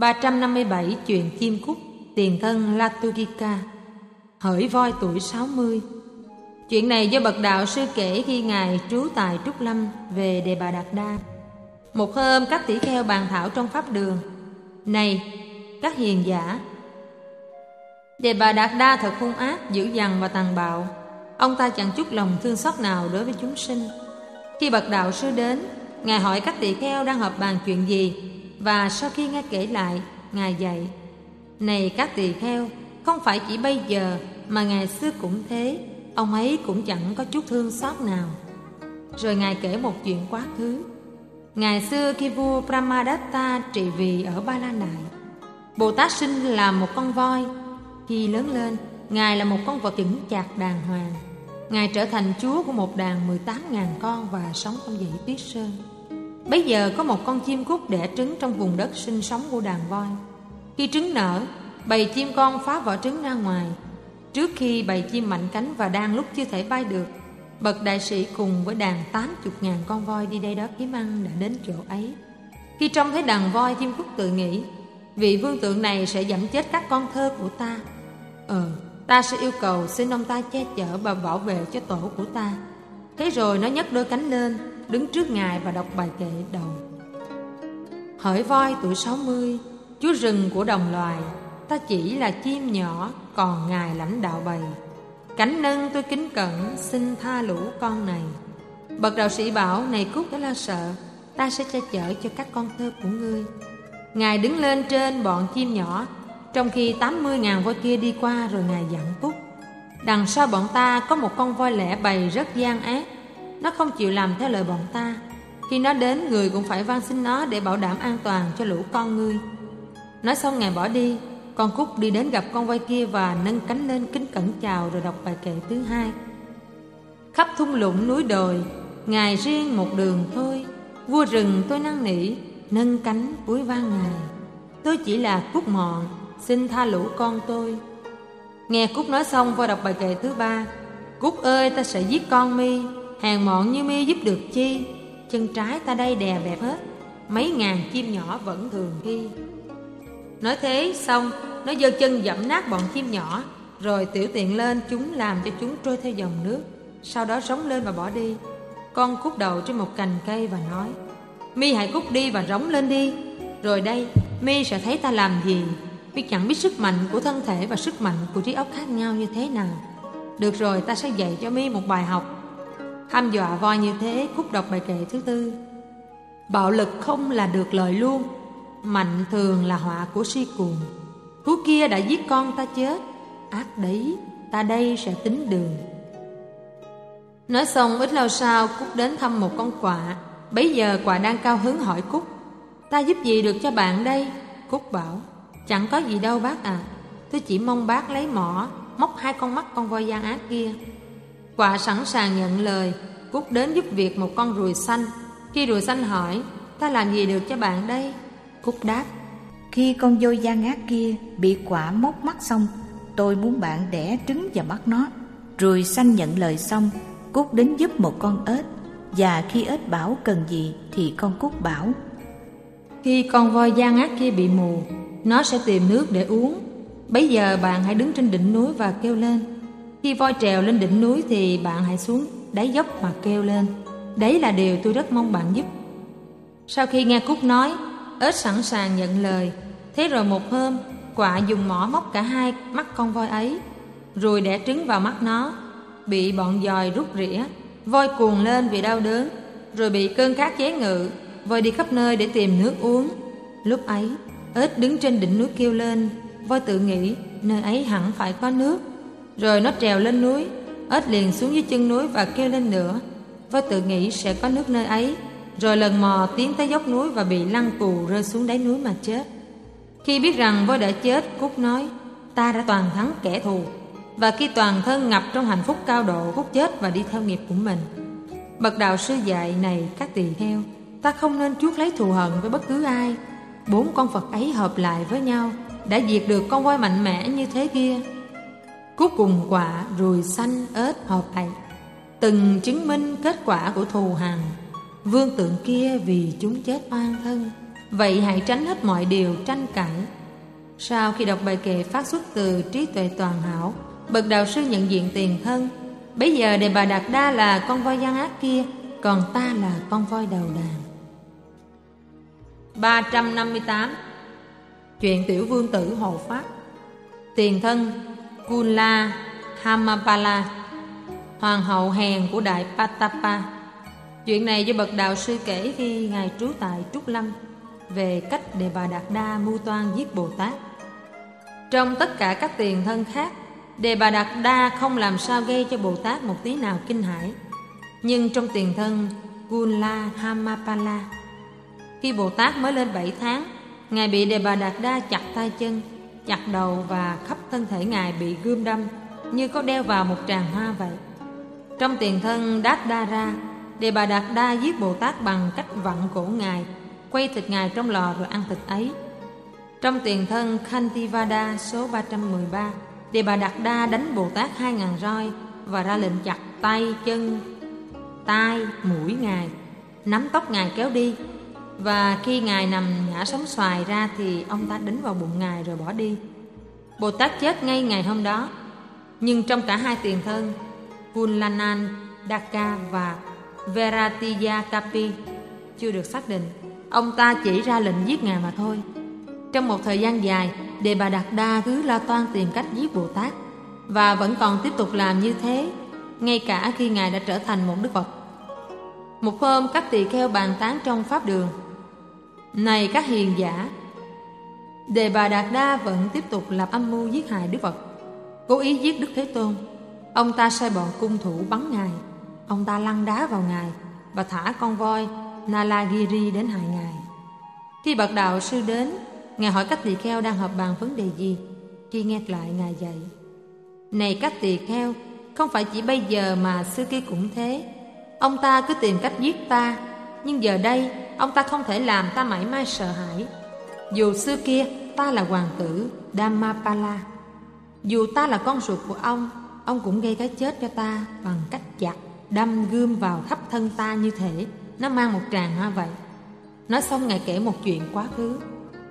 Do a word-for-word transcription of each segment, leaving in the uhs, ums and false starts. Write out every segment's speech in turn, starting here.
ba trăm năm mươi bảy Chuyện chim cút, tiền thân Latugika, hỡi voi tuổi sáu mươi. Chuyện này do bậc đạo sư kể khi ngài trú tại Trúc Lâm về Đề Bà Đạt Đa. Một hôm các tỷ kheo bàn thảo trong pháp đường: này các hiền giả, Đề Bà Đạt Đa thật hung ác, dữ dằn và tàn bạo. Ông ta chẳng chút lòng thương xót nào đối với chúng sinh. Khi bậc đạo sư đến, ngài hỏi các tỳ kheo đang họp bàn chuyện gì, và sau khi nghe kể lại, ngài dạy: này các tỳ kheo, không phải chỉ bây giờ mà ngày xưa cũng thế, ông ấy cũng chẳng có chút thương xót nào. Rồi ngài kể một chuyện quá khứ. Ngày xưa khi vua Brahmadatta trị vì ở Ba La Nại, Bồ Tát sinh là một con voi. Khi lớn lên, ngài là một con vật chững chạc đàng hoàng. Ngài trở thành chúa của một đàn mười tám nghìn con và sống trong dãy Tuyết Sơn. Bấy giờ có một con chim cút đẻ trứng trong vùng đất sinh sống của đàn voi. Khi trứng nở, bầy chim con phá vỏ trứng ra ngoài. Trước khi bầy chim mạnh cánh và đang lúc chưa thể bay được, bậc đại sĩ cùng với đàn tám chục ngàn con voi đi đây đó kiếm ăn đã đến chỗ ấy. Khi trông thấy đàn voi, chim cút tự nghĩ: vị vương tượng này sẽ giẫm chết các con thơ của ta. Ờ, ta sẽ yêu cầu xin ông ta che chở và bảo vệ cho tổ của ta. Thế rồi nó nhấc đôi cánh lên, đứng trước ngài và đọc bài kệ đầu: hỡi voi tuổi sáu mươi, chúa rừng của đồng loài, ta chỉ là chim nhỏ, còn ngài lãnh đạo bầy. Cánh nâng tôi kính cẩn, xin tha lũ con này. Bậc đạo sĩ bảo: này Cút, đã lo sợ, ta sẽ che chở cho các con thơ của ngươi. Ngài đứng lên trên bọn chim nhỏ, trong khi tám mươi ngàn voi kia đi qua, rồi ngài dặn Cút: đằng sau bọn ta có một con voi lẻ bầy rất gian ác. Nó không chịu làm theo lời bọn ta. Khi nó đến, người cũng phải van xin nó để bảo đảm an toàn cho lũ con ngươi. Nói xong ngài bỏ đi. Con Cút đi đến gặp con voi kia và nâng cánh lên kính cẩn chào, rồi đọc bài kệ thứ hai: khắp thung lũng núi đồi, ngài riêng một đường thôi. Vua rừng tôi năn nỉ, nâng cánh cúi van ngài. Tôi chỉ là Cút mọn, xin tha lũ con tôi. Nghe Cút nói xong, voi đọc bài kệ thứ ba: Cút ơi, ta sẽ giết con mi, hèn mọn như mi giúp được chi. Chân trái ta đây đè bẹp hết, mấy ngàn chim nhỏ vẫn thường ghi. Nói thế xong, nó giơ chân dẫm nát bọn chim nhỏ, rồi tiểu tiện lên chúng, làm cho chúng trôi theo dòng nước. Sau đó rống lên và bỏ đi. Con Cút đậu trên một cành cây và nói: mi hãy cút đi và rống lên đi, rồi đây mi sẽ thấy ta làm gì. Mi chẳng biết sức mạnh của thân thể và sức mạnh của trí óc khác nhau như thế nào. Được rồi, ta sẽ dạy cho mi một bài học. Hăm dọa voi như thế, Cút đọc bài kệ thứ tư: bạo lực không là được lời luôn, mạnh thường là họa của si cuồng. Thú kia đã giết con ta chết, ác đấy, ta đây sẽ tính đường. Nói xong, ít lâu sau, Cút đến thăm một con quạ. Bấy giờ quạ đang cao hứng hỏi Cút: ta giúp gì được cho bạn đây? Cút bảo: chẳng có gì đâu bác à, tôi chỉ mong bác lấy mỏ móc hai con mắt con voi gian ác kia. Quạ sẵn sàng nhận lời. Cút đến giúp việc một con ruồi xanh. Khi ruồi xanh hỏi: ta làm gì được cho bạn đây? Cút đáp: khi con voi gian ác kia bị quạ móc mắt xong, tôi muốn bạn đẻ trứng vào mắt nó. Ruồi xanh nhận lời xong, Cút đến giúp một con ếch. Và khi ếch bảo cần gì thì con Cút bảo: khi con voi gian ác kia bị mù, nó sẽ tìm nước để uống. Bấy giờ bạn hãy đứng trên đỉnh núi và kêu lên. Khi voi trèo lên đỉnh núi thì bạn hãy xuống đáy dốc mà kêu lên. Đấy là điều tôi rất mong bạn giúp. Sau khi nghe Cút nói, ếch sẵn sàng nhận lời. Thế rồi một hôm, quạ dùng mỏ móc cả hai mắt con voi ấy, rồi đẻ trứng vào mắt nó. Bị bọn giòi rút rỉa, voi cuồng lên vì đau đớn, rồi bị cơn khát chế ngự. Voi đi khắp nơi để tìm nước uống. Lúc ấy, ếch đứng trên đỉnh núi kêu lên. Voi tự nghĩ nơi ấy hẳn phải có nước. Rồi nó trèo lên núi. Ếch liền xuống dưới chân núi và kêu lên nữa. Voi tự nghĩ sẽ có nước nơi ấy, rồi lần mò tiến tới dốc núi và bị lăn cù rơi xuống đáy núi mà chết. Khi biết rằng voi đã chết, Cút nói: ta đã toàn thắng kẻ thù. Và khi toàn thân ngập trong hạnh phúc cao độ, Cút chết và đi theo nghiệp của mình. Bậc đạo sư dạy: này các tỳ kheo, ta không nên chuốc lấy thù hận với bất cứ ai. Bốn con Phật ấy hợp lại với nhau đã diệt được con voi mạnh mẽ như thế kia. Cút cùng quạ, ruồi xanh, ếch hợp lại, từng chứng minh kết quả của thù hằn. Vương tượng kia vì chúng chết oan thân, Vậy hãy tránh hết mọi điều tranh cãi. Sau khi đọc bài kệ phát xuất từ trí tuệ toàn hảo, bậc đạo sư nhận diện tiền thân. Bấy giờ Đề Bà Đạt Đa là con voi gian ác kia, còn ta là con voi đầu đàn. Ba trăm năm mươi tám. Chuyện tiểu vương tử hộ pháp. Tiền thân Kunla Hamapala, hoàng hậu hèn của Đại Patapa. Chuyện này do bậc đạo sư kể khi ngài trú tại Trúc Lâm, về cách Đề Bà Đạt Đa mưu toan giết Bồ Tát. Trong tất cả các tiền thân khác, Đề Bà Đạt Đa không làm sao gây cho Bồ Tát một tí nào kinh hãi. Nhưng trong tiền thân Kunla Hamapala, khi Bồ Tát mới lên bảy tháng, ngài bị Đề Bà Đạt Đa chặt tay chân, chặt đầu và khắp thân thể ngài bị gươm đâm, như có đeo vào một tràng hoa vậy. Trong tiền thân Đát Đa Ra, Đề Bà Đạt Đa giết Bồ Tát bằng cách vặn cổ ngài, quay thịt ngài trong lò rồi ăn thịt ấy. Trong tiền thân Khantivada số ba trăm mười ba, Đề Bà Đạt Đa đánh Bồ Tát hai ngàn roi và ra lệnh chặt tay, chân, tai, mũi ngài, nắm tóc ngài kéo đi. Và khi ngài nằm ngã sống xoài ra thì ông ta đánh vào bụng ngài rồi bỏ đi. Bồ Tát chết ngay ngày hôm đó. Nhưng trong cả hai tiền thân Kunlanan Daka và Veratiya Kapi chưa được xác định, ông ta chỉ ra lệnh giết ngài mà thôi. Trong một thời gian dài, Đề Bà Đạt Đa cứ la toan tìm cách giết Bồ Tát, và vẫn còn tiếp tục làm như thế ngay cả khi ngài đã trở thành một Đức Phật. Một hôm, các tỳ kheo bàn tán trong pháp đường: này các hiền giả, Đề Bà Đạt Đa vẫn tiếp tục lập âm mưu giết hại Đức Phật, cố ý giết Đức Thế Tôn. Ông ta sai bọn cung thủ bắn ngài, ông ta lăn đá vào ngài và thả con voi Nalagiri đến hại ngài. Khi bậc đạo sư đến, ngài hỏi các tỳ kheo đang họp bàn vấn đề gì. Khi nghe lại, ngài dạy: này các tỳ kheo, không phải chỉ bây giờ mà xưa kia cũng thế. Ông ta cứ tìm cách giết ta, nhưng giờ đây ông ta không thể làm ta mảy may sợ hãi. Dù xưa kia ta là hoàng tử Dhammapala, dù ta là con ruột của ông, ông cũng gây cái chết cho ta bằng cách chặt, đâm gươm vào khắp thân ta như thể nó mang một tràng hoa vậy. Nói xong, ngài kể một chuyện quá khứ.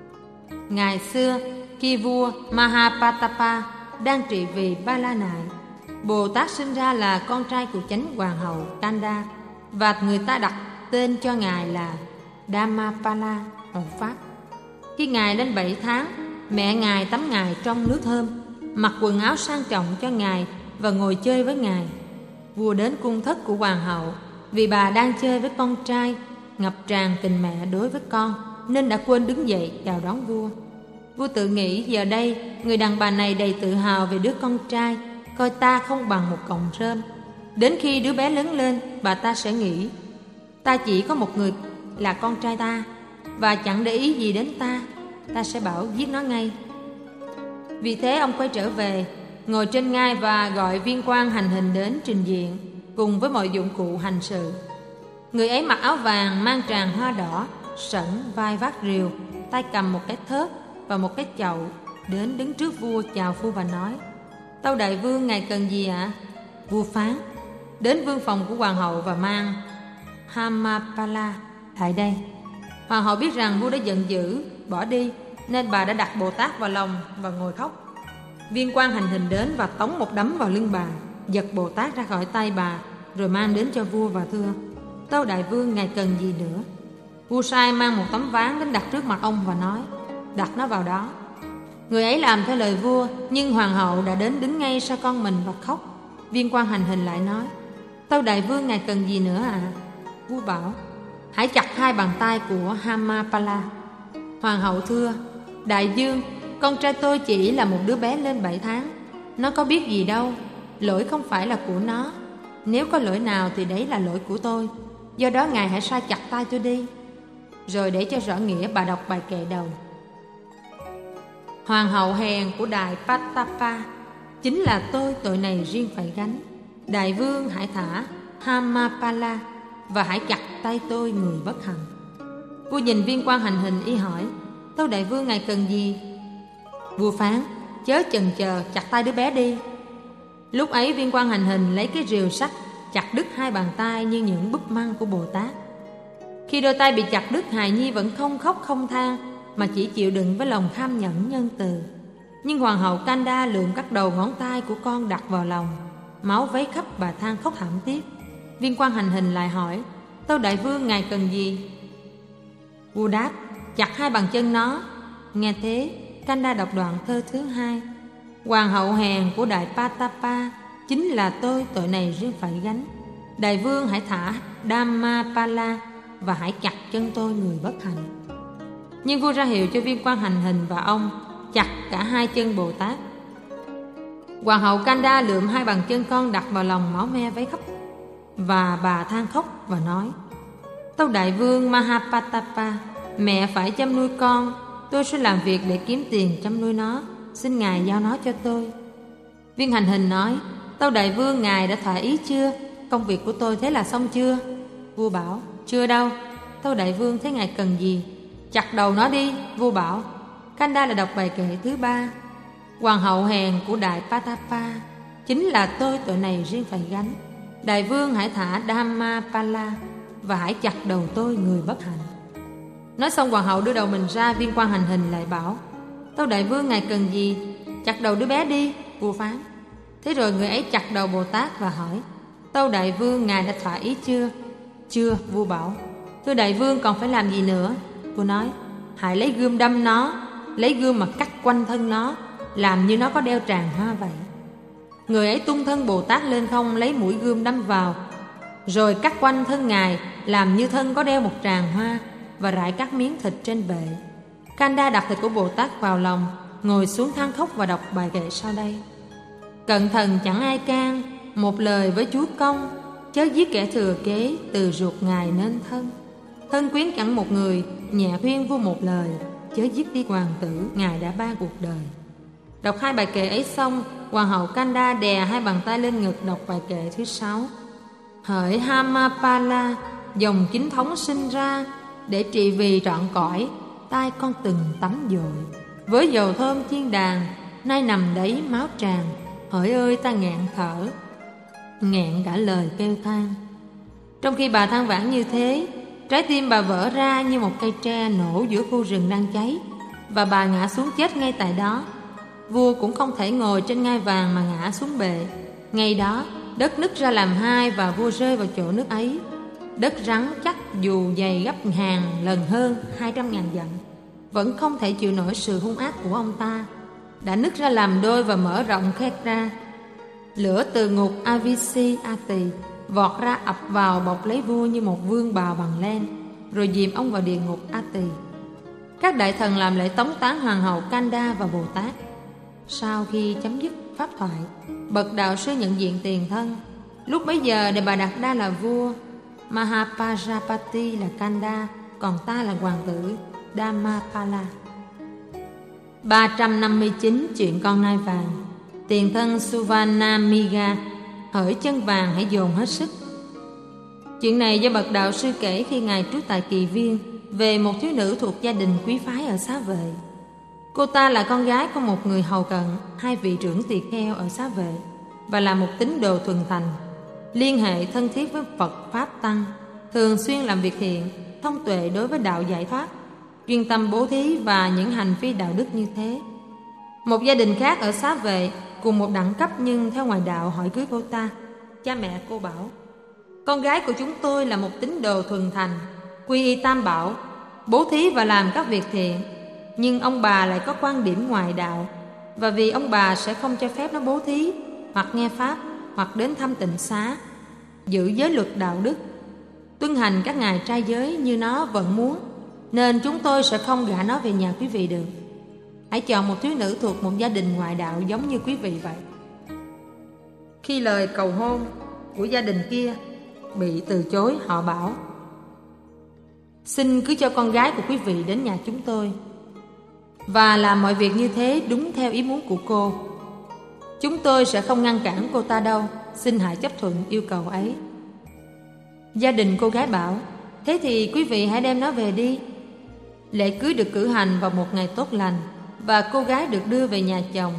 Ngày xưa, khi vua Mahapatapa đang trị vì Ba La Nại, Bồ Tát sinh ra là con trai của chánh hoàng hậu Kanda, và người ta đặt tên cho ngài là Dhammapala hộ pháp. Khi ngài lên bảy tháng, mẹ ngài tắm ngài trong nước thơm, mặc quần áo sang trọng cho ngài và ngồi chơi với ngài. Vua đến cung thất của hoàng hậu, vì bà đang chơi với con trai, ngập tràn tình mẹ đối với con, nên đã quên đứng dậy chào đón vua. Vua tự nghĩ giờ đây người đàn bà này đầy tự hào về đứa con trai, coi ta không bằng một cọng rơm. Đến khi đứa bé lớn lên, bà ta sẽ nghĩ ta chỉ có một người là con trai ta, và chẳng để ý gì đến ta, ta sẽ bảo giết nó ngay. Vì thế ông quay trở về, ngồi trên ngai và gọi viên quan hành hình đến trình diện cùng với mọi dụng cụ hành sự. Người ấy mặc áo vàng mang tràng hoa đỏ, sẫm, vai vác rìu, tay cầm một cái thớt và một cái chậu, đến đứng trước vua chào phu và nói: tâu đại vương, ngài cần gì ạ? À? Vua phán: đến vương phòng của hoàng hậu và mang Hamapala lại đây. Hoàng hậu biết rằng vua đã giận dữ bỏ đi, nên bà đã đặt Bồ Tát vào lòng và ngồi khóc. Viên quan hành hình đến và tống một đấm vào lưng bà, giật Bồ Tát ra khỏi tay bà, rồi mang đến cho vua và thưa: tâu đại vương, ngài cần gì nữa? Vua sai mang một tấm ván đến đặt trước mặt ông và nói: đặt nó vào đó. Người ấy làm theo lời vua, nhưng hoàng hậu đã đến đứng ngay sau con mình và khóc. Viên quan hành hình lại nói: tâu đại vương, ngài cần gì nữa ạ? À? Vua bảo: hãy chặt hai bàn tay của Hamapala. Hoàng hậu thưa: đại vương, con trai tôi chỉ là một đứa bé lên bảy tháng, nó có biết gì đâu, lỗi không phải là của nó. Nếu có lỗi nào thì đấy là lỗi của tôi, do đó ngài hãy sai chặt tay tôi đi. Rồi để cho rõ nghĩa, bà đọc bài kệ đầu: hoàng hậu hèn của Đại Patapa, chính là tôi, tội này riêng phải gánh. Đại vương hãy thả Hamapala và hãy chặt tay tôi, người bất hạnh. Vua nhìn viên quan hành hình y hỏi: tâu đại vương, ngài cần gì? Vua phán: chớ chần chờ, chặt tay đứa bé đi. Lúc ấy viên quan hành hình lấy cái rìu sắt chặt đứt hai bàn tay như những búp măng của Bồ Tát. Khi đôi tay bị chặt đứt, hài nhi vẫn không khóc không than, mà chỉ chịu đựng với lòng kham nhẫn nhân từ. Nhưng hoàng hậu Kanda lượm các đầu ngón tay của con đặt vào lòng. Máu vấy khắp, bà than khóc thảm thiết. Viên quan hành hình lại hỏi: Tâu đại vương, ngài cần gì? Vua đáp: chặt hai bàn chân nó. Nghe thế, Kanda đọc đoạn thơ thứ hai: Hoàng hậu hèn của đại Patapa, chính là tôi, tội này riêng phải gánh. Đại vương hãy thả Dhammapala và hãy chặt chân tôi, người bất hạnh. Nhưng vua ra hiệu cho viên quan hành hình và ông chặt cả hai chân Bồ Tát. Hoàng hậu Kanda lượm hai bàn chân con đặt vào lòng, máu me vấy khắp, và bà than khóc và nói: Tâu đại vương Mahapatapa, mẹ phải chăm nuôi con, tôi sẽ làm việc để kiếm tiền chăm nuôi nó, xin ngài giao nó cho tôi. Viên hành hình nói: Tâu đại vương, ngài đã thỏa ý chưa? Công việc của tôi thế là xong chưa? Vua bảo: chưa đâu. Tâu đại vương, thế ngài cần gì? Chặt đầu nó đi. Vua bảo. Kanda là đọc bài kệ thứ ba: Hoàng hậu hèn của đại Patapa, chính là tôi, tội này riêng phải gánh. Đại vương hãy thả Dhammapala và hãy chặt đầu tôi, người bất hạnh. Nói xong, hoàng hậu đưa đầu mình ra. Viên quan hành hình lại bảo: Tâu đại vương, ngài cần gì? Chặt đầu đứa bé đi. Vua phán. Thế rồi người ấy chặt đầu Bồ Tát và hỏi: Tâu đại vương, ngài đã thỏa ý chưa? Chưa. Vua bảo: Thưa đại vương, còn phải làm gì nữa? Vua nói: hãy lấy gươm đâm nó, lấy gươm mà cắt quanh thân nó, làm như nó có đeo tràng hoa vậy. Người ấy tung thân Bồ Tát lên không, lấy mũi gươm đâm vào, rồi cắt quanh thân ngài, làm như thân có đeo một tràng hoa, và rải các miếng thịt trên bệ. Kanda đặt thịt của Bồ Tát vào lòng, ngồi xuống than khóc và đọc bài kệ sau đây: Cận thần chẳng ai can, một lời với chúa công, chớ giết kẻ thừa kế, từ ruột ngài nên thân. Thân quyến chẳng một người, nhẹ khuyên vua một lời, chớ giết đi hoàng tử, ngài đã ban cuộc đời. Đọc hai bài kệ ấy xong, hoàng hậu Kanda đè hai bàn tay lên ngực, đọc bài kệ thứ sáu: Hỡi Dhammapala, dòng chính thống sinh ra, để trị vì trọn cõi, tai con từng tắm dội. Với dầu thơm thiên đàng, nay nằm đấy máu tràn, hỡi ơi ta nghẹn thở, nghẹn cả lời kêu than. Trong khi bà than vãn như thế, trái tim bà vỡ ra như một cây tre nổ giữa khu rừng đang cháy, và bà ngã xuống chết ngay tại đó. Vua cũng không thể ngồi trên ngai vàng mà ngã xuống bệ. Ngay đó, đất nứt ra làm hai, và vua rơi vào chỗ nước ấy. Đất rắn chắc dù dày gấp hàng lần hơn hai trăm ngàn dặm, vẫn không thể chịu nổi sự hung ác của ông ta, đã nứt ra làm đôi và mở rộng khe ra. Lửa từ ngục Avisi Ati vọt ra ập vào, bọc lấy vua như một vương bào bằng len, rồi dìm ông vào địa ngục Ati. Các đại thần làm lễ tống táng hoàng hậu Kanda và Bồ Tát. Sau khi chấm dứt pháp thoại, bậc đạo sư nhận diện tiền thân. Lúc bấy giờ Đề Bà Đạt Đa là vua, Mahapajapati là Kanda, còn ta là hoàng tử Dhammapala. Ba trăm năm mươi chín. Chuyện con nai vàng. Tiền thân Suvanamiga: hỡi chân vàng, hãy dồn hết sức. Chuyện này do bậc đạo sư kể khi ngài trú tại Kỳ Viên, về một thiếu nữ thuộc gia đình quý phái ở Xá Vệ. Cô ta là con gái của một người hầu cận hai vị trưởng tỳ kheo ở Xá Vệ, và là một tín đồ thuần thành, liên hệ thân thiết với Phật Pháp Tăng, thường xuyên làm việc thiện, thông tuệ đối với đạo giải thoát, chuyên tâm bố thí và những hành vi đạo đức như thế. Một gia đình khác ở Xá Vệ, cùng một đẳng cấp nhưng theo ngoài đạo, hỏi cưới cô ta. Cha mẹ cô bảo: con gái của chúng tôi là một tín đồ thuần thành, quy y Tam Bảo, bố thí và làm các việc thiện. Nhưng ông bà lại có quan điểm ngoài đạo, và vì ông bà sẽ không cho phép nó bố thí, hoặc nghe pháp, hoặc đến thăm tịnh xá, giữ giới luật đạo đức, tuân hành các ngài trai giới như nó vẫn muốn, nên chúng tôi sẽ không gả nó về nhà quý vị được. Hãy chọn một thiếu nữ thuộc một gia đình ngoại đạo giống như quý vị vậy. Khi lời cầu hôn của gia đình kia bị từ chối, họ bảo: xin cứ cho con gái của quý vị đến nhà chúng tôi, và làm mọi việc như thế đúng theo ý muốn của cô. Chúng tôi sẽ không ngăn cản cô ta đâu, xin hãy chấp thuận yêu cầu ấy. Gia đình cô gái bảo: thế thì quý vị hãy đem nó về đi. Lễ cưới được cử hành vào một ngày tốt lành, và cô gái được đưa về nhà chồng.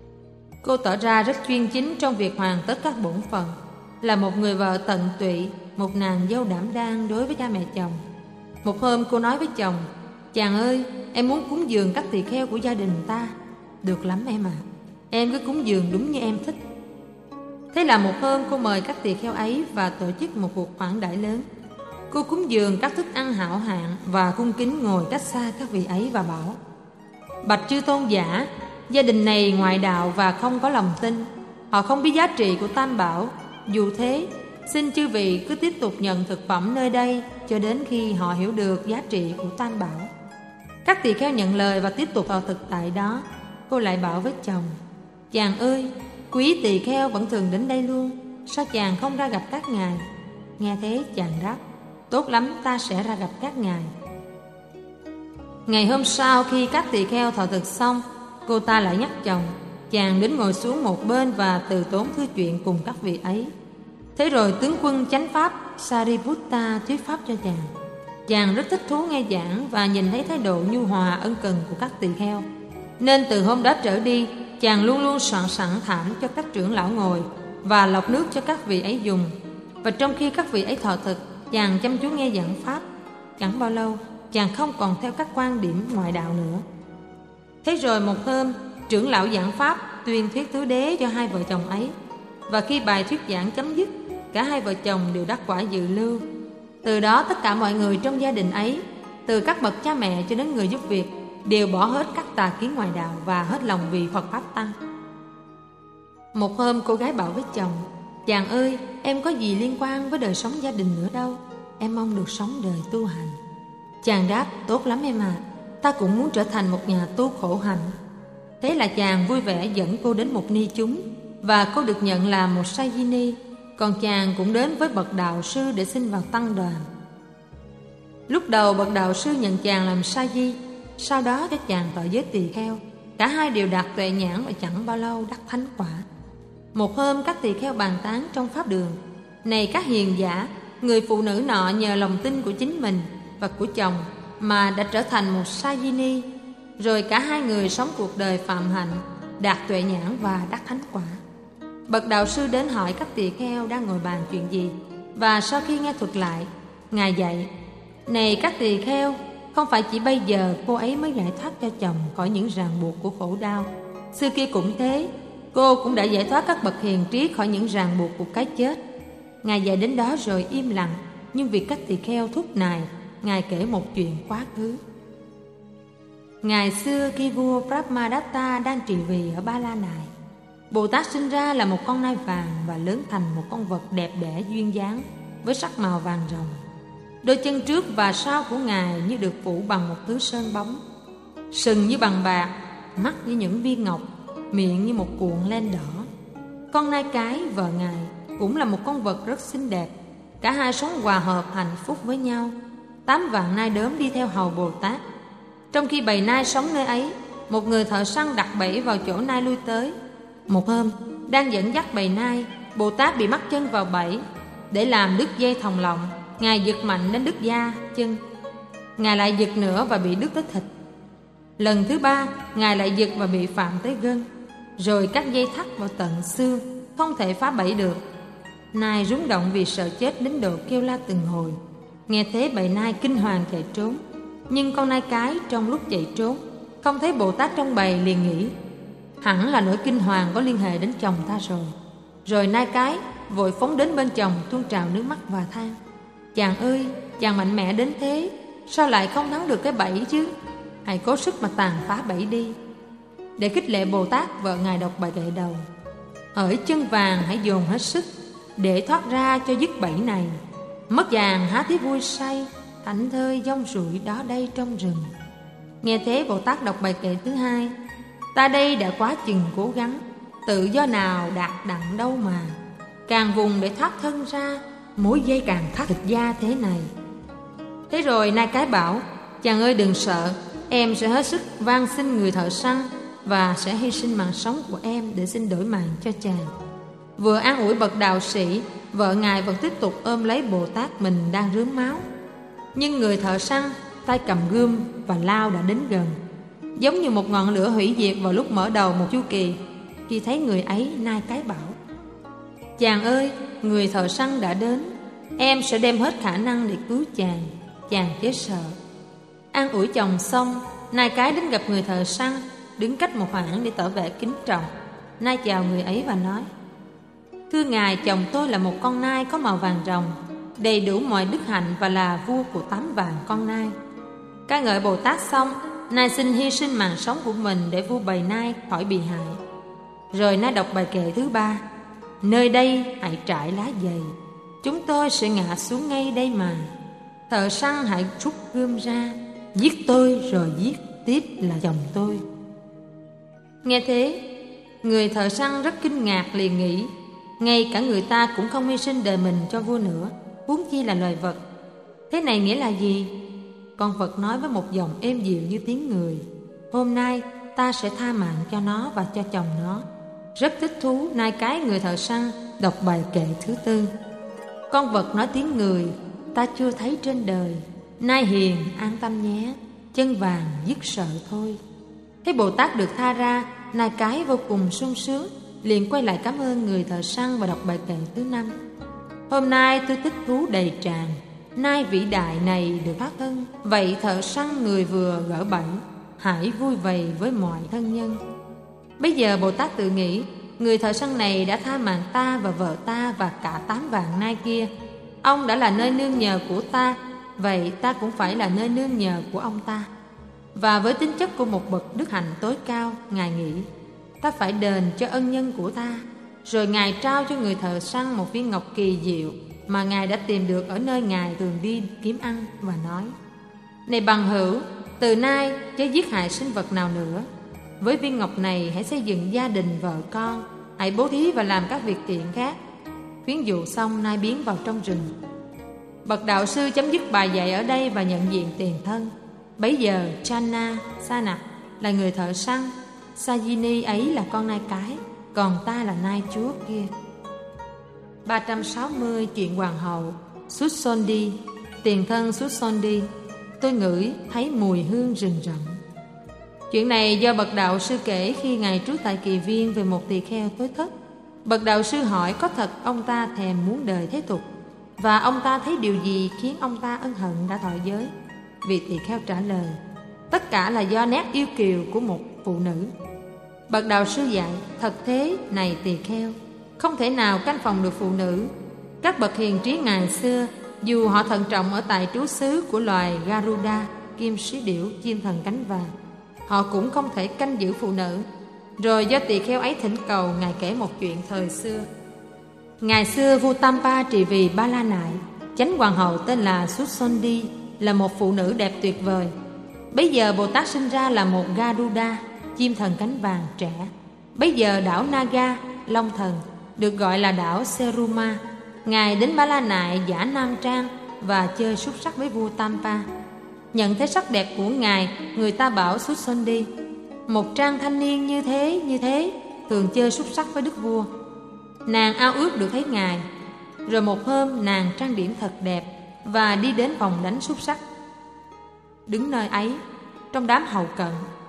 Cô tỏ ra rất chuyên chính trong việc hoàn tất các bổn phận, là một người vợ tận tụy, một nàng dâu đảm đang đối với cha mẹ chồng. Một hôm cô nói với chồng: "Chàng ơi, em muốn cúng dường các tỳ kheo của gia đình ta." "Được lắm em ạ, à. Em cứ cúng dường đúng như em thích." Thế là một hôm cô mời các tỳ kheo ấy và tổ chức một cuộc khoản đãi lớn. Cô cúng dường các thức ăn hảo hạng và cung kính ngồi cách xa các vị ấy và bảo: "Bạch chư tôn giả, gia đình này ngoại đạo và không có lòng tin. Họ không biết giá trị của Tam Bảo. Dù thế, xin chư vị cứ tiếp tục nhận thực phẩm nơi đây cho đến khi họ hiểu được giá trị của Tam Bảo." Các tỳ kheo nhận lời và tiếp tục vào thực tại đó. Cô lại bảo với chồng: "Chàng ơi, quý tỳ kheo vẫn thường đến đây luôn, sao chàng không ra gặp các ngài?" Nghe thế chàng đáp: "Tốt lắm, ta sẽ ra gặp các ngài." Ngày hôm sau, khi các tỳ kheo thọ thực xong, cô ta lại nhắc chồng. Chàng đến ngồi xuống một bên và từ tốn thư chuyện cùng các vị ấy. Thế rồi tướng quân chánh pháp Sariputta thuyết pháp cho chàng. Chàng rất thích thú nghe giảng và nhìn thấy thái độ nhu hòa ân cần của các tỳ kheo, nên từ hôm đó trở đi, chàng luôn luôn soạn sẵn thảm cho các trưởng lão ngồi và lọc nước cho các vị ấy dùng. Và trong khi các vị ấy thọ thực, chàng chăm chú nghe giảng pháp. Chẳng bao lâu, chàng không còn theo các quan điểm ngoại đạo nữa. Thế rồi một hôm, trưởng lão giảng pháp tuyên thuyết tứ đế cho hai vợ chồng ấy. Và khi bài thuyết giảng chấm dứt, cả hai vợ chồng đều đắc quả dự lưu. Từ đó tất cả mọi người trong gia đình ấy, từ các bậc cha mẹ cho đến người giúp việc, đều bỏ hết các tà kiến ngoại đạo và hết lòng vì Phật Pháp Tăng. Một hôm cô gái bảo với chồng: "Chàng ơi, em có gì liên quan với đời sống gia đình nữa đâu. Em mong được sống đời tu hành." Chàng đáp: "Tốt lắm em à, ta cũng muốn trở thành một nhà tu khổ hạnh." Thế là chàng vui vẻ dẫn cô đến một ni chúng, và cô được nhận làm một sa di ni. Còn chàng cũng đến với bậc đạo sư để xin vào tăng đoàn. Lúc đầu bậc đạo sư nhận chàng làm sa di, sau đó cho chàng tọa giới tỳ kheo. Cả hai đều đạt tuệ nhãn và chẳng bao lâu đắc thánh quả. Một hôm các tỳ kheo bàn tán trong pháp đường: "Này các hiền giả, người phụ nữ nọ nhờ lòng tin của chính mình và của chồng mà đã trở thành một sa di ni. Rồi cả hai người sống cuộc đời phạm hạnh, đạt tuệ nhãn và đắc thánh quả." Bậc đạo sư đến hỏi các tỳ kheo đang ngồi bàn chuyện gì, và sau khi nghe thuật lại, ngài dạy: "Này các tỳ kheo, không phải chỉ bây giờ cô ấy mới giải thoát cho chồng khỏi những ràng buộc của khổ đau. Xưa kia cũng thế, cô cũng đã giải thoát các bậc hiền trí khỏi những ràng buộc của cái chết." Ngài dạy đến đó rồi im lặng, nhưng vì các tỳ kheo thúc nài, ngài kể một chuyện quá khứ. Ngày xưa khi vua Brahmadatta đang trị vì ở Ba La Nại, Bồ Tát sinh ra là một con nai vàng và lớn thành một con vật đẹp đẽ duyên dáng với sắc màu vàng ròng. Đôi chân trước và sau của ngài như được phủ bằng một thứ sơn bóng, sừng như bằng bạc, mắt như những viên ngọc, miệng như một cuộn len đỏ. Con nai cái vợ ngài cũng là một con vật rất xinh đẹp. Cả hai sống hòa hợp hạnh phúc với nhau. Tám vạn nai đốm đi theo hầu Bồ Tát. Trong khi bầy nai sống nơi ấy, một người thợ săn đặt bẫy vào chỗ nai lui tới. Một hôm, đang dẫn dắt bầy nai, Bồ Tát bị mắc chân vào bẫy. Để làm đứt dây thòng lọng, ngài giật mạnh đến đứt da, chân. Ngài lại giật nữa và bị đứt tới thịt. Lần thứ ba, ngài lại giật và bị phạm tới gân. Rồi cắt dây thắt vào tận xương, không thể phá bẫy được. Nai rúng động vì sợ chết đến độ kêu la từng hồi. Nghe thế bầy nai kinh hoàng chạy trốn. Nhưng con nai cái trong lúc chạy trốn không thấy Bồ Tát trong bầy, liền nghĩ: hẳn là nỗi kinh hoàng có liên hệ đến chồng ta rồi. Rồi nai cái vội phóng đến bên chồng, tuôn trào nước mắt và than: "Chàng ơi, chàng mạnh mẽ đến thế, sao lại không thắng được cái bẫy chứ? Hãy cố sức mà tàn phá bẫy đi." Để khích lệ Bồ Tát, vợ ngài đọc bài kệ đầu: "Hỡi chân vàng, hãy dồn hết sức để thoát ra cho dứt bẫy này. Mất vàng há thấy vui say, thảnh thơi dông rủi đó đây trong rừng." Nghe thế Bồ Tát đọc bài kệ thứ hai: "Ta đây đã quá chừng cố gắng, tự do nào đạt đặng đâu mà. Càng vùng để thoát thân ra, mối dây càng thắt thịt da thế này." Thế rồi nai cái bảo: "Chàng ơi đừng sợ, em sẽ hết sức van xin người thợ săn và sẽ hy sinh mạng sống của em để xin đổi mạng cho chàng." Vừa an ủi bậc đạo sĩ, vợ ngài vẫn tiếp tục ôm lấy Bồ Tát mình đang rướm máu. Nhưng người thợ săn tay cầm gươm và lao đã đến gần, giống như một ngọn lửa hủy diệt vào lúc mở đầu một chu kỳ. Khi thấy người ấy, nai cái bảo: "Chàng ơi, người thợ săn đã đến, Em sẽ đem hết khả năng để cứu chàng. Chàng chớ sợ. An ủi chồng xong, nai cái đến gặp người thợ săn, đứng cách một khoảng để tỏ vẻ kính trọng. Nai chào người ấy và nói: Thưa ngài, chồng tôi là một con nai có màu vàng ròng, đầy đủ mọi đức hạnh và là vua của tám vạn con nai. Ca ngợi Bồ Tát xong, nai xin hy sinh mạng sống của mình để vua bầy nai khỏi bị hại. Rồi nai đọc bài kệ thứ ba: Nơi đây hãy trải lá dày, chúng tôi sẽ ngã xuống ngay đây mà. Thợ săn hãy rút gươm ra, giết tôi rồi giết tiếp là chồng tôi. Nghe thế, người thợ săn rất kinh ngạc, liền nghĩ: ngay cả người ta cũng không hy sinh đời mình cho vua nữa, huống chi là loài vật. Thế này nghĩa là gì? Con vật nói với một giọng êm dịu như tiếng người: Hôm nay ta sẽ tha mạng cho nó và cho chồng nó. Rất thích thú, nai cái người thợ săn đọc bài kệ thứ tư: Con vật nói tiếng người, ta chưa thấy trên đời. Nai hiền an tâm nhé, chân vàng dứt sợ thôi. Thấy Bồ Tát được tha ra, nai cái vô cùng sung sướng, liền quay lại cảm ơn người thợ săn và đọc bài kệ thứ năm: Hôm nay tôi thích thú đầy tràn, nai vĩ đại này được phát ân. Vậy thợ săn người vừa gỡ bẫy, hãy vui vầy với mọi thân nhân. Bây giờ Bồ Tát tự nghĩ: người thợ săn này đã tha mạng ta và vợ ta và cả tám vạn nai kia. Ông đã là nơi nương nhờ của ta, vậy ta cũng phải là nơi nương nhờ của ông ta. Và với tính chất của một bậc đức hạnh tối cao, Ngài nghĩ: ta phải đền cho ân nhân của ta. Rồi Ngài trao cho người thợ săn một viên ngọc kỳ diệu mà Ngài đã tìm được ở nơi Ngài thường đi kiếm ăn, và nói: Này bằng hữu, từ nay chớ giết hại sinh vật nào nữa. Với viên ngọc này hãy xây dựng gia đình vợ con, hãy bố thí và làm các việc thiện khác. Khuyến dụ xong, nai biến vào trong rừng. Bậc đạo sư chấm dứt bài dạy ở đây và nhận diện tiền thân. Bấy giờ Channa Sana là người thợ săn, Sajini ấy là con nai cái, còn ta là nai chúa kia. Ba trăm sáu mươi chuyện hoàng hậu Susondi. Tiền thân Susondi, tôi ngửi thấy mùi hương rừng rậm. Chuyện này do bậc đạo sư kể khi Ngài trú tại Kỳ Viên về một tỳ kheo tối thất. Bậc đạo sư hỏi có thật ông ta thèm muốn đời thế tục, và ông ta thấy điều gì khiến ông ta ân hận đã thọ giới. Vị tỳ kheo trả lời: tất cả là do nét yêu kiều của một phụ nữ. Bậc đạo sư dạy: thật thế này tỳ kheo, không thể nào canh phòng được phụ nữ. Các bậc hiền trí ngày xưa, dù họ thận trọng ở tại trú xứ của loài Garuda, kim sĩ điểu, chim thần cánh vàng, họ cũng không thể canh giữ phụ nữ. Rồi do tỳ kheo ấy thỉnh cầu, Ngài kể một chuyện thời xưa. Ngày xưa vua Tampa trị vì Ba La Nại, chánh hoàng hậu tên là Susondi là một phụ nữ đẹp tuyệt vời. Bấy giờ Bồ Tát sinh ra là một Garuda, chim thần cánh vàng trẻ. Bấy giờ đảo Naga, Long Thần, được gọi là đảo Seruma, Ngài đến Ba La Nại giả nam trang và chơi xúc sắc với vua Tampa. Nhận thấy sắc đẹp của Ngài, người ta bảo Susondi: một trang thanh niên như thế như thế thường chơi xúc sắc với đức vua. Nàng ao ước được thấy Ngài. Rồi một hôm nàng trang điểm thật đẹp và đi đến phòng đánh xúc sắc. Đứng nơi ấy, trong đám hầu cận,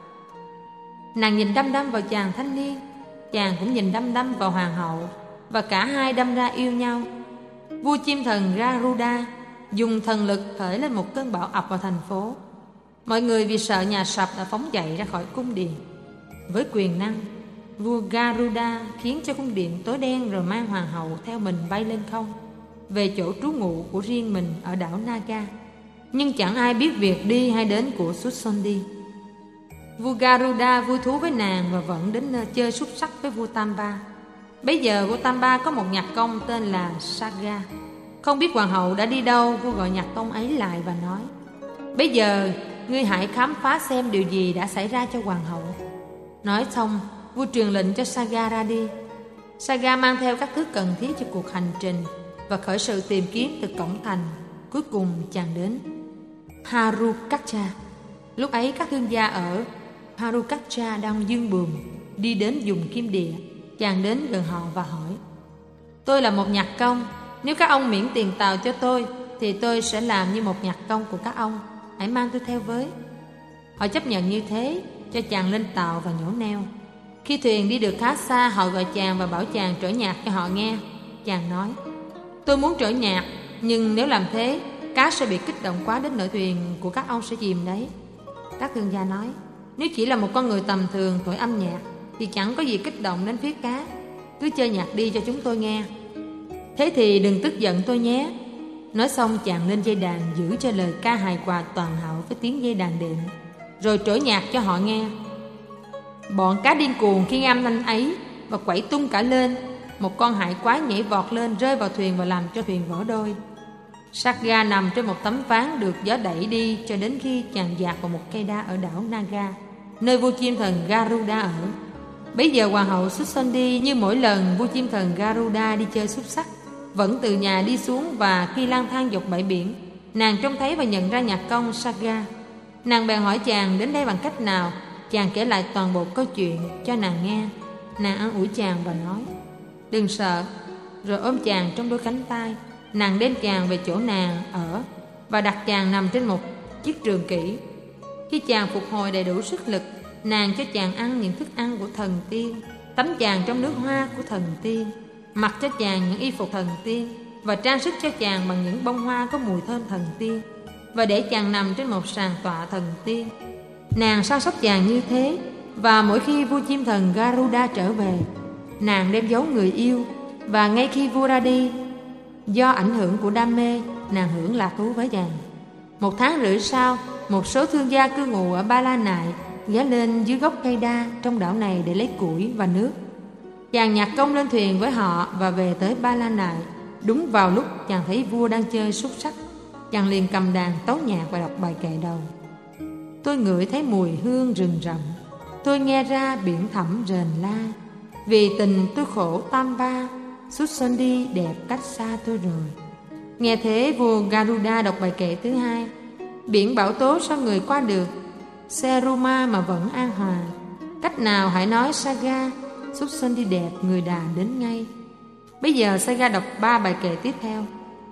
nàng nhìn đăm đăm vào chàng thanh niên, chàng cũng nhìn đăm đăm vào hoàng hậu, và cả hai đâm ra yêu nhau. Vua chim thần Garuda dùng thần lực khởi lên một cơn bão ập vào thành phố. Mọi người vì sợ nhà sập đã phóng chạy ra khỏi cung điện. Với quyền năng, vua Garuda khiến cho cung điện tối đen, rồi mang hoàng hậu theo mình bay lên không, về chỗ trú ngụ của riêng mình ở đảo Naga. Nhưng chẳng ai biết việc đi hay đến của Susondi. Vua Garuda vui thú với nàng và vẫn đến nơi chơi xúc sắc với vua Tampa. Bấy giờ vua Tampa có một nhạc công tên là Saga. Không biết hoàng hậu đã đi đâu, vua gọi nhạc công ấy lại và nói: bây giờ ngươi hãy khám phá xem điều gì đã xảy ra cho hoàng hậu. Nói xong, vua truyền lệnh cho Saga ra đi. Saga mang theo các thứ cần thiết cho cuộc hành trình và khởi sự tìm kiếm từ cổng thành. Cuối cùng chàng đến Harukacha. Lúc ấy các thương gia ở Harukacha đang dương buồm đi đến vùng kim địa. Chàng đến gần họ và hỏi: tôi là một nhạc công, nếu các ông miễn tiền tàu cho tôi thì tôi sẽ làm như một nhạc công của các ông. Hãy mang tôi theo với. Họ chấp nhận như thế, cho chàng lên tàu và nhổ neo. Khi thuyền đi được khá xa, họ gọi chàng và bảo chàng trổ nhạc cho họ nghe. Chàng nói: tôi muốn trổ nhạc, Nhưng nếu làm thế, cá sẽ bị kích động quá đến nỗi thuyền của các ông sẽ chìm đấy. Các thương gia nói, nếu chỉ là một con người tầm thường thổi âm nhạc thì chẳng có gì kích động đến phía cá. Cứ chơi nhạc đi cho chúng tôi nghe. Thế thì đừng tức giận tôi nhé. Nói xong chàng lên dây đàn giữ cho lời ca hài hòa toàn hậu với tiếng dây đàn đệm, rồi trổ nhạc cho họ nghe. Bọn cá điên cuồng khi nghe âm thanh ấy và quẩy tung cả lên. Một con hải quái nhảy vọt lên rơi vào thuyền và làm cho thuyền vỡ đôi. Saga nằm trên một tấm ván được gió đẩy đi cho đến khi chàng dạt vào một cây đa ở đảo Naga, nơi vua chim thần Garuda ở. Bấy giờ hoàng hậu Susondi như mỗi lần vua chim thần Garuda đi chơi xúc xắc, vẫn từ nhà đi xuống, và khi lang thang dọc bãi biển, nàng trông thấy và nhận ra nhạc công Saga. Nàng bèn hỏi chàng đến đây bằng cách nào. Chàng kể lại toàn bộ câu chuyện cho nàng nghe. Nàng an ủi chàng và nói, đừng sợ, rồi ôm chàng trong đôi cánh tay. Nàng đem chàng về chỗ nàng ở và đặt chàng nằm trên một chiếc trường kỷ. Khi chàng phục hồi đầy đủ sức lực, nàng cho chàng ăn những thức ăn của thần tiên, tắm chàng trong nước hoa của thần tiên, mặc cho chàng những y phục thần tiên, và trang sức cho chàng bằng những bông hoa có mùi thơm thần tiên, và để chàng nằm trên một sàn tọa thần tiên. Nàng săn sóc chàng như thế, và mỗi khi vua chim thần Garuda trở về, nàng đem giấu người yêu. Và ngay khi vua ra đi, do ảnh hưởng của đam mê, nàng hưởng lạc thú với chàng. Một tháng rưỡi sau, một số thương gia cư ngụ ở Ba La Nại ghé lên dưới gốc cây đa trong đảo này để lấy củi và nước. Chàng nhạc công lên thuyền với họ và về tới Ba La Nại. Đúng vào lúc chàng thấy vua đang chơi xúc xắc, chàng liền cầm đàn tấu nhạc và đọc bài kệ đầu. Tôi ngửi thấy mùi hương rừng rậm, tôi nghe ra biển thẳm rền la. Vì tình tôi khổ tam ba, Susondi đẹp cách xa tôi rồi. Nghe thế vua Garuda đọc bài kệ thứ hai. Biển bão tố sao người qua được, Seruma mà vẫn an hòa. Cách nào hãy nói Saga, Susondi đẹp người đà đến ngay. Bây giờ Saga đọc ba bài kệ tiếp theo.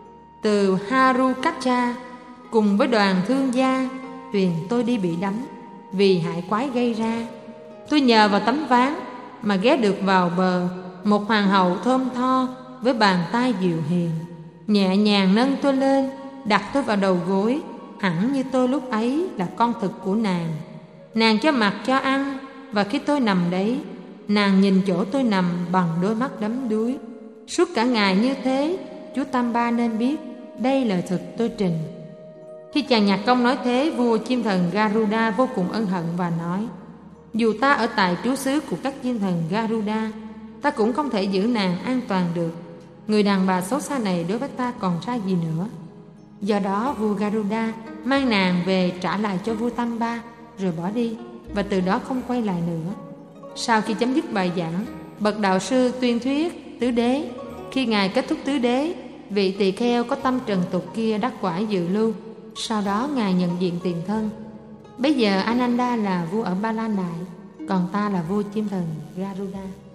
Từ Harukacha, cùng với đoàn thương gia, thuyền tôi đi bị đắm vì hải quái gây ra. Tôi nhờ vào tấm ván mà ghé được vào bờ. Một hoàng hậu thơm tho với bàn tay dịu hiền, nhẹ nhàng nâng tôi lên, đặt tôi vào đầu gối, hẳn như tôi lúc ấy là con thực của nàng. Nàng cho mặc cho ăn, và khi tôi nằm đấy, nàng nhìn chỗ tôi nằm bằng đôi mắt đắm đuối. Suốt cả ngày như thế, chú Tam Ba nên biết đây là thực tôi trình. Khi chàng nhạc công nói thế, vua chim thần Garuda vô cùng ân hận và nói, dù ta ở tại trú xứ của các chim thần Garuda, ta cũng không thể giữ nàng an toàn được. Người đàn bà xấu xa này đối với ta còn ra gì nữa. Do đó vua Garuda mang nàng về trả lại cho vua Tam Ba, rồi bỏ đi, và từ đó không quay lại nữa. Sau khi chấm dứt bài giảng, bậc đạo sư tuyên thuyết tứ đế. Khi ngài kết thúc tứ đế, vị tỳ kheo có tâm trần tục kia đắc quả dự lưu. Sau đó ngài nhận diện tiền thân. Bây giờ Ananda là vua ở Ba La Nại, còn ta là vua chim thần Garuda.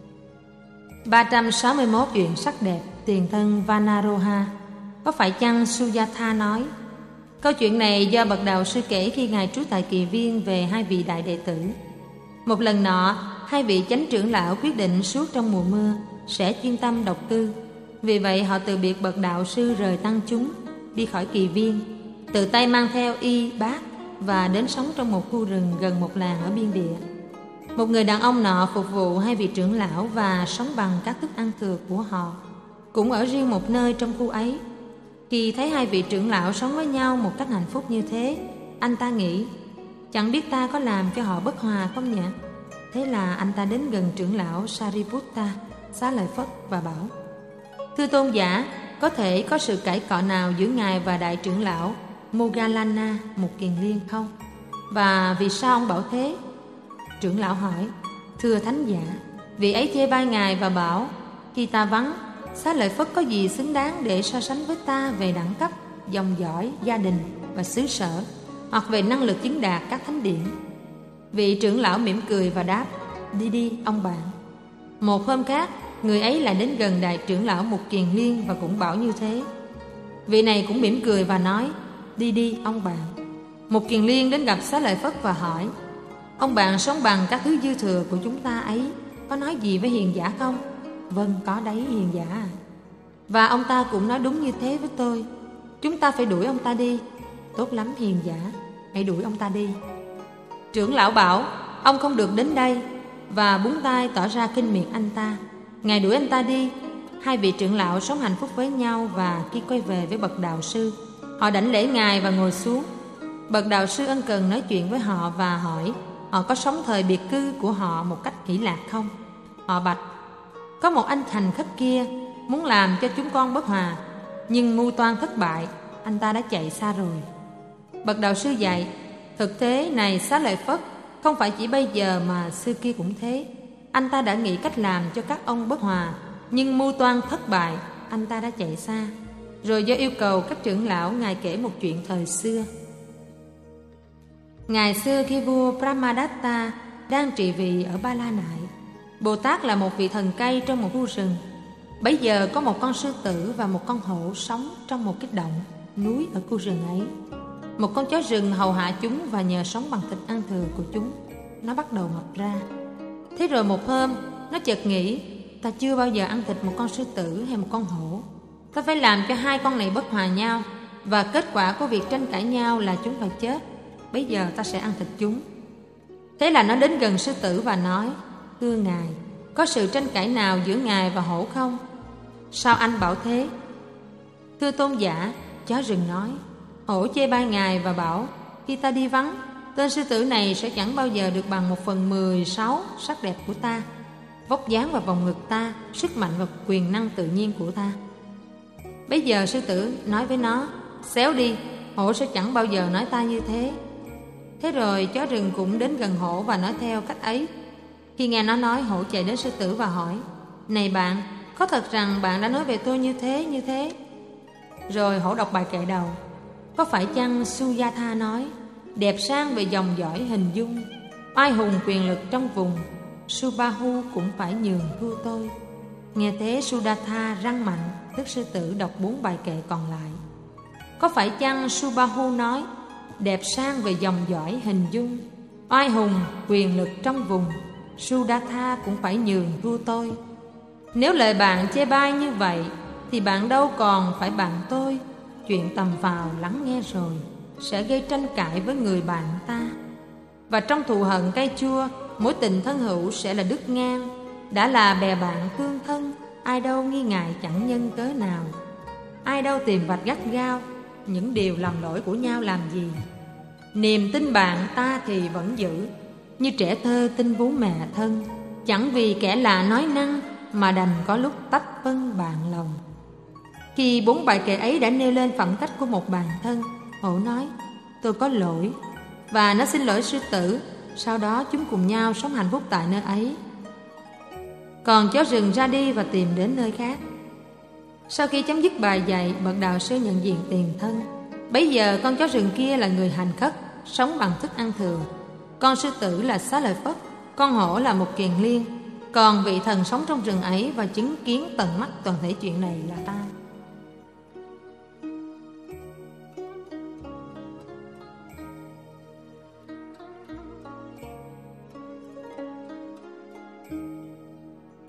ba trăm sáu mươi mốt chuyện sắc đẹp tiền thân Vanaroha. Có phải chăng Sujatha nói? Câu chuyện này do bậc đạo sư kể khi ngài trú tại Kỳ Viên về hai vị đại đệ tử. Một lần nọ, hai vị chánh trưởng lão quyết định suốt trong mùa mưa sẽ chuyên tâm độc tư. Vì vậy họ từ biệt bậc đạo sư rời tăng chúng, đi khỏi Kỳ Viên, tự tay mang theo y bát và đến sống trong một khu rừng gần một làng ở biên địa. Một người đàn ông nọ phục vụ hai vị trưởng lão và sống bằng các thức ăn thừa của họ, cũng ở riêng một nơi trong khu ấy. Khi thấy hai vị trưởng lão sống với nhau một cách hạnh phúc như thế, anh ta nghĩ, chẳng biết ta có làm cho họ bất hòa không nhỉ? Thế là anh ta đến gần trưởng lão Sariputta, xá lời Phất và bảo, thưa tôn giả, có thể có sự cãi cọ nào giữa ngài và đại trưởng lão Moggallana, một kiền liên không? Và vì sao ông bảo thế? Trưởng lão hỏi, thưa thánh giả, vị ấy chê bai ngài và bảo, khi ta vắng, xá lợi Phất có gì xứng đáng để so sánh với ta về đẳng cấp, dòng dõi, gia đình và xứ sở, hoặc về năng lực chứng đạt các thánh điển? Vị trưởng lão mỉm cười và đáp, đi đi ông bạn. Một hôm khác, người ấy lại đến gần đại trưởng lão Mục Kiền Liên và cũng bảo như thế. Vị này cũng mỉm cười và nói, đi đi ông bạn. Mục Kiền Liên đến gặp xá lợi Phất và hỏi, ông bạn sống bằng các thứ dư thừa của chúng ta ấy, có nói gì với hiền giả không? Vâng, có đấy hiền giả. Và ông ta cũng nói đúng như thế với tôi. Chúng ta phải đuổi ông ta đi. Tốt lắm hiền giả, hãy đuổi ông ta đi. Trưởng lão bảo ông không được đến đây, và búng tay tỏ ra khinh miệt anh ta. Ngài đuổi anh ta đi. Hai vị trưởng lão sống hạnh phúc với nhau, và khi quay về với bậc đạo sư, họ đảnh lễ ngài và ngồi xuống. Bậc đạo sư ân cần nói chuyện với họ và hỏi họ có sống thời biệt cư của họ một cách hỷ lạc không. Họ bạch: có một anh hành khất kia muốn làm cho chúng con bất hòa, nhưng mưu toan thất bại, anh ta đã chạy xa rồi. Bậc đạo sư dạy: thực thế này Xá Lợi Phất, không phải chỉ bây giờ mà xưa kia cũng thế. Anh ta đã nghĩ cách làm cho các ông bất hòa, nhưng mưu toan thất bại, anh ta đã chạy xa. Rồi do yêu cầu các trưởng lão, ngài kể một chuyện thời xưa. Ngày xưa khi vua Brahmadatta đang trị vì ở Ba La Nại, Bồ Tát là một vị thần cây trong một khu rừng. Bấy giờ có một con sư tử và một con hổ sống trong một cái động núi ở khu rừng ấy. Một con chó rừng hầu hạ chúng, và nhờ sống bằng thịt ăn thừa của chúng, nó bắt đầu mập ra. Thế rồi một hôm, nó chợt nghĩ: ta chưa bao giờ ăn thịt một con sư tử hay một con hổ. Ta phải làm cho hai con này bất hòa nhau, và kết quả của việc tranh cãi nhau là chúng phải chết. Bây giờ ta sẽ ăn thịt chúng. Thế là nó đến gần sư tử và nói: thưa ngài, có sự tranh cãi nào giữa ngài và hổ không? Sao anh bảo thế? Thưa tôn giả, chó rừng nói, hổ chê bai ngài và bảo: khi ta đi vắng, tên sư tử này sẽ chẳng bao giờ được bằng một phần mười sáu sắc đẹp của ta, vóc dáng và vòng ngực ta, sức mạnh và quyền năng tự nhiên của ta. Bây giờ sư tử nói với nó: xéo đi, hổ sẽ chẳng bao giờ nói ta như thế. Thế rồi chó rừng cũng đến gần hổ và nói theo cách ấy. Khi nghe nó nói, hổ chạy đến sư tử và hỏi: này bạn, có thật rằng bạn đã nói về tôi như thế như thế? Rồi hổ đọc bài kệ đầu. Có phải chăng Sujatha nói: đẹp sang về dòng dõi hình dung, oai hùng quyền lực trong vùng, Subahu cũng phải nhường thua tôi. Nghe thế Sudatha răng mạnh, tức sư tử đọc bốn bài kệ còn lại. Có phải chăng Subahu nói: đẹp sang về dòng dõi hình dung, oai hùng quyền lực trong vùng, Sudatha cũng phải nhường thua tôi. Nếu lời bạn chê bai như vậy, thì bạn đâu còn phải bạn tôi. Chuyện tầm phào lắng nghe rồi sẽ gây tranh cãi với người bạn ta, và trong thù hận cay chua, mối tình thân hữu sẽ là đứt ngang. Đã là bè bạn tương thân, ai đâu nghi ngại chẳng nhân cớ nào, ai đâu tìm vạch gắt gao những điều làm lỗi của nhau làm gì. Niềm tin bạn ta thì vẫn giữ, như trẻ thơ tin bố mẹ thân, chẳng vì kẻ lạ nói năng mà đành có lúc tách vân bạn lòng. Khi bốn bài kệ ấy đã nêu lên phẩm cách của một bạn thân, hổ nói: tôi có lỗi, và nó xin lỗi sư tử. Sau đó chúng cùng nhau sống hạnh phúc tại nơi ấy. Còn chó rừng ra đi và tìm đến nơi khác. Sau khi chấm dứt bài dạy, bậc đạo sư nhận diện tiền thân. Bấy giờ con chó rừng kia là người hành khất, sống bằng thức ăn thừa. Con sư tử là Xá Lợi Phất, con hổ là một kiền liên. Còn vị thần sống trong rừng ấy và chứng kiến tận mắt toàn thể chuyện này là ta.